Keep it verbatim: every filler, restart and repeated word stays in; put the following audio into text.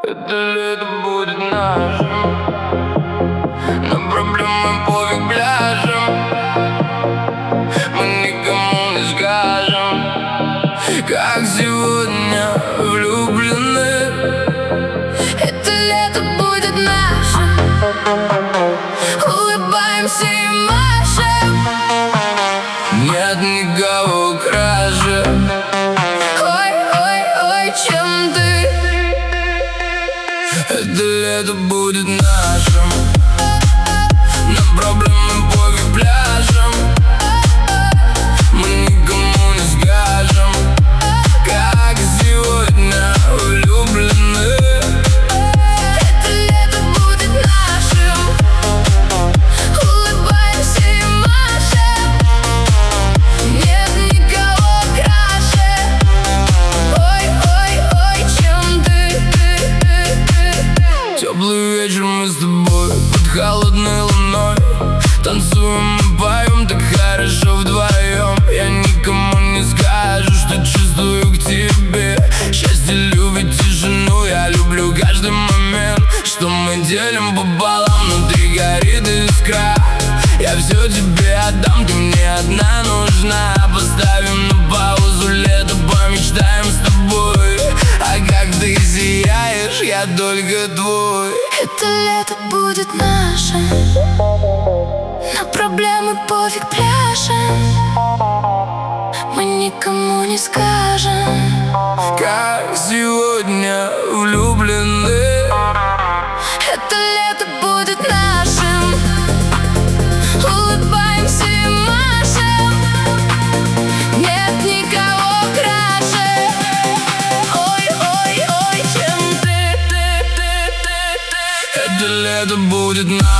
Это лето будет нашим, но проблемы пофиг пляжем. Мы никому не скажем, как сегодня влюблены. Это лето будет нашим, улыбаемся и машем. Нет никого краше. Ой, ой, ой, чем ты? Это лето будет нашим, но проблемы пофиг пляжем. Мы никому не скажем, как сегодня влюблены. Это лето будет нашим, улыбаемся и машем. Нет никого краше. Ой, ой, ой, чем ты, ты, ты, ты. Теплый вечер, мы с тобой под холодной луной танцуем и поем так хорошо вдвоем. Я никому не скажу, что чувствую к тебе. Счастье любит тишину, я люблю каждый момент, что мы делим пополам, внутри горит искра. Я все тебе отдам, ты мне одна нужна. Поставим на паузу лето, помечтаем с тобой. А как ты сияешь, я только твой. Это лето будет нашим, на проблемы пофиг пляжем. Мы никому не скажем, как сегодня влюблены. это лето будет нашим, улыбаемся и машем. Нет никого краше. Ой, ой, ой, чем ты, ты, ты, ты, ты. Это лето будет наше.